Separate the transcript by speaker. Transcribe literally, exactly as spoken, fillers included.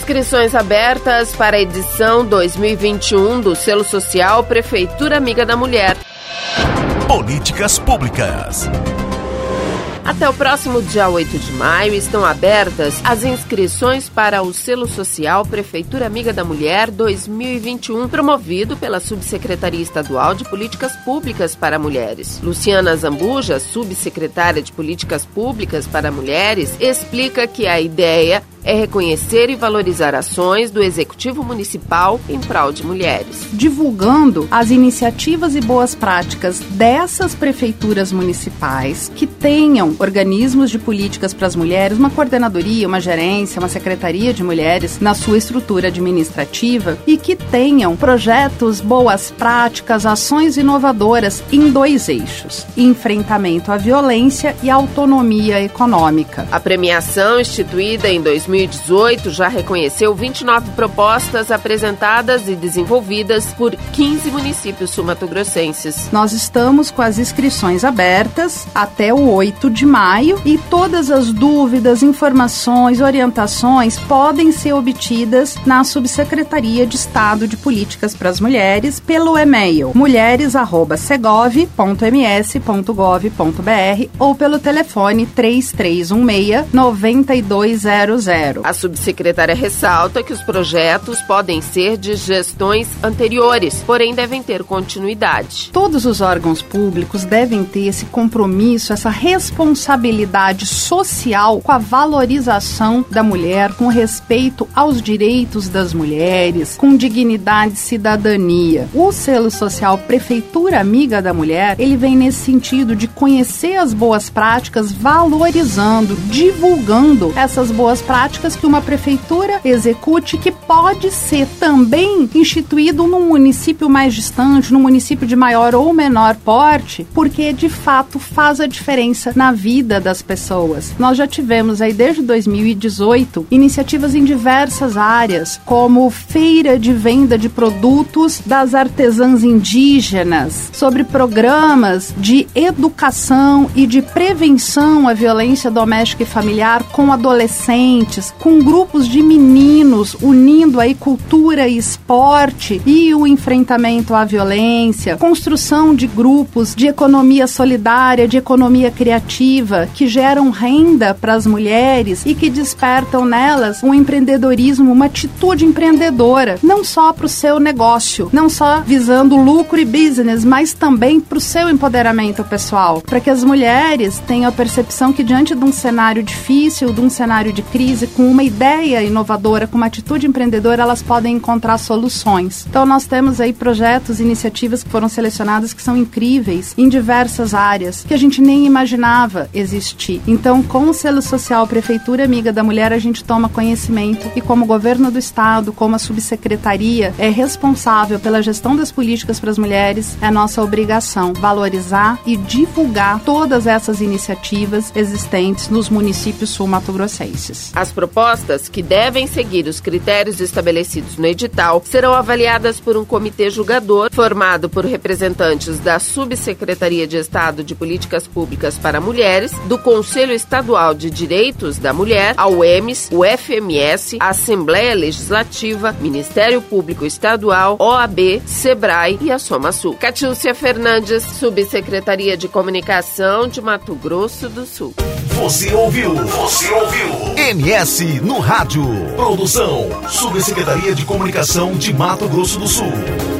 Speaker 1: Inscrições abertas para a edição dois mil e vinte e um do Selo Social Prefeitura Amiga da Mulher.
Speaker 2: Políticas públicas.
Speaker 1: Até o próximo dia oito de maio estão abertas as inscrições para o Selo Social Prefeitura Amiga da Mulher dois mil e vinte e um, promovido pela Subsecretaria Estadual de Políticas Públicas para Mulheres. Luciana Zambuja, subsecretária de Políticas Públicas para Mulheres, explica que a ideia é reconhecer e valorizar ações do Executivo Municipal em prol de mulheres.
Speaker 3: Divulgando as iniciativas e boas práticas dessas prefeituras municipais que tenham organismos de políticas para as mulheres, uma coordenadoria, uma gerência, uma secretaria de mulheres na sua estrutura administrativa e que tenham projetos, boas práticas, ações inovadoras em dois eixos: enfrentamento à violência e autonomia econômica.
Speaker 1: A premiação, instituída em dois mil e dezoito, já reconheceu vinte e nove propostas apresentadas e desenvolvidas por quinze municípios sul-mato-grossenses.
Speaker 3: Nós estamos com as inscrições abertas até o oito de maio e todas as dúvidas, informações, orientações podem ser obtidas na Subsecretaria de Estado de Políticas para as Mulheres pelo e-mail mulheres arroba segov ponto m s ponto gov ponto b r ou pelo telefone três três um seis, nove dois zero zero.
Speaker 1: A subsecretária ressalta que os projetos podem ser de gestões anteriores, porém devem ter continuidade.
Speaker 3: Todos os órgãos públicos devem ter esse compromisso, essa responsabilidade social com a valorização da mulher, com respeito aos direitos das mulheres, com dignidade e cidadania. O Selo Social Prefeitura Amiga da Mulher, ele vem nesse sentido de conhecer as boas práticas, valorizando, divulgando essas boas práticas que uma prefeitura execute, que pode ser também instituído num município mais distante, num município de maior ou menor porte, porque de fato faz a diferença na vida das pessoas. Nós já tivemos aí desde dois mil e dezoito iniciativas em diversas áreas, como feira de venda de produtos das artesãs indígenas, sobre programas de educação e de prevenção à violência doméstica e familiar com adolescentes, com grupos de meninos, unindo aí cultura e esporte e o enfrentamento à violência, construção de grupos de economia solidária, de economia criativa, que geram renda para as mulheres e que despertam nelas um empreendedorismo, uma atitude empreendedora, não só para o seu negócio, não só visando lucro e business, mas também para o seu empoderamento pessoal, para que as mulheres tenham a percepção que diante de um cenário difícil, de um cenário de crise, com uma ideia inovadora, com uma atitude empreendedora, elas podem encontrar soluções. Então nós temos aí projetos, iniciativas que foram selecionadas que são incríveis em diversas áreas que a gente nem imaginava existir. Então, com o Selo Social Prefeitura Amiga da Mulher, a gente toma conhecimento e, como governo do estado, como a subsecretaria é responsável pela gestão das políticas para as mulheres, é nossa obrigação valorizar e divulgar todas essas iniciativas existentes nos municípios sul-mato-grossenses.
Speaker 1: As propostas, que devem seguir os critérios estabelecidos no edital, serão avaliadas por um comitê julgador formado por representantes da Subsecretaria de Estado de Políticas Públicas para Mulheres, do Conselho Estadual de Direitos da Mulher, a U E M S, o F M S, a Assembleia Legislativa, Ministério Público Estadual, O A B, SEBRAE e a SomaSul. Catiúcia Fernandes, Subsecretaria de Comunicação de Mato Grosso do Sul.
Speaker 2: Você ouviu? Você ouviu? M S no rádio. Produção: Subsecretaria de Comunicação de Mato Grosso do Sul.